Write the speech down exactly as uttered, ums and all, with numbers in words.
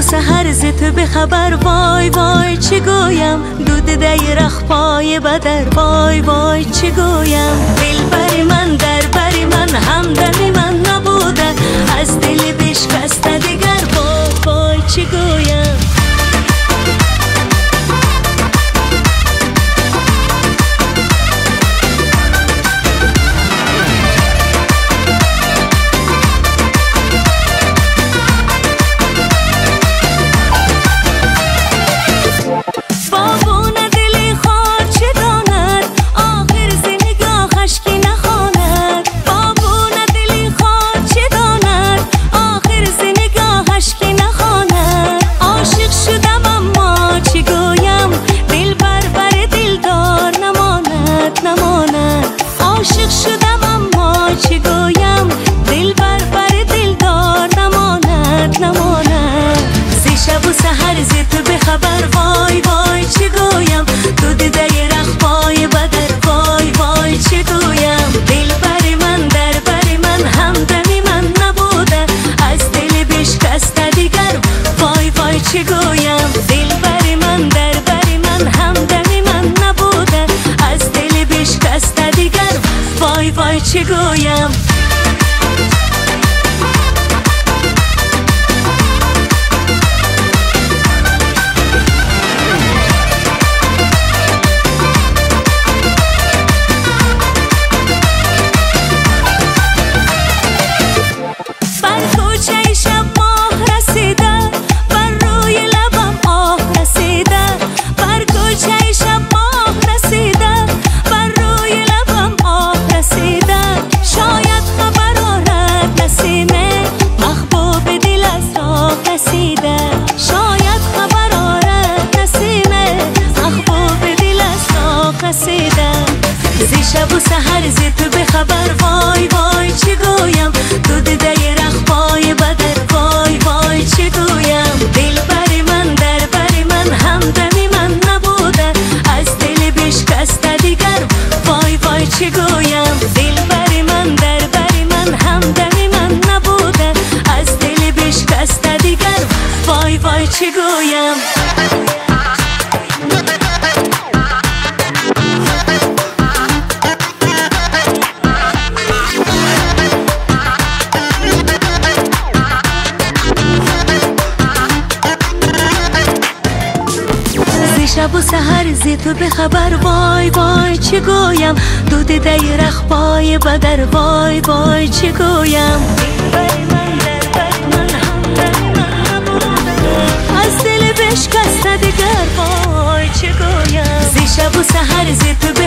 سحر ز تو به خبر، وای وای چه گویم. دود دیرخ پای بدر، وای وای چه گویم. دل بر من در بر من همدم من نبوده، از دل بشکسته دیگر وای وای چه گویم. عاشق شدم اما چه گویم، دل بر بر دلدار نماند نماند. زی شب و سحر ز تو به خبر، وای وای چه گویم. دود دیرخ پای بدر، وای وای چه گویم. دل بر من در بر من همدمی من نبوده، از دل بشکسته دیگر وای وای چه گویم. دل بر من در بر من همدمی من نبوده، از دل بشکسته دیگر وای وای چه گویم. بر کوچه شب ماه رسیده، بر روی لبم آه رسیده. بر کوچه شب ماه رسیده، بر روی لبم آه رسیده. شاید خبر آرد نسیمه، محبوب دل از راه رسیده. شاید خبر آرد نسیمه، محبوب دل از راه رسیده. زی شب و سحر ز تو به خبر، وای وای چه گویم. دود دیرخ پای بدر، وای وای چه گویم. دل بر من در بر من همدمی من نبوده، از دل بشکسته دیگر وای وای چه گویم. دل بر من در بر من همدمی من نبوده، از دل بشکسته دیگر وای وای چه گویم. شب و سحر ز تو به خبر، وای وای چه گویم. دود دیرخ پای بدر، وای وای چه گویم. از دل بشکسته دیگر وای چه گویم. زی شب و سحر ز تو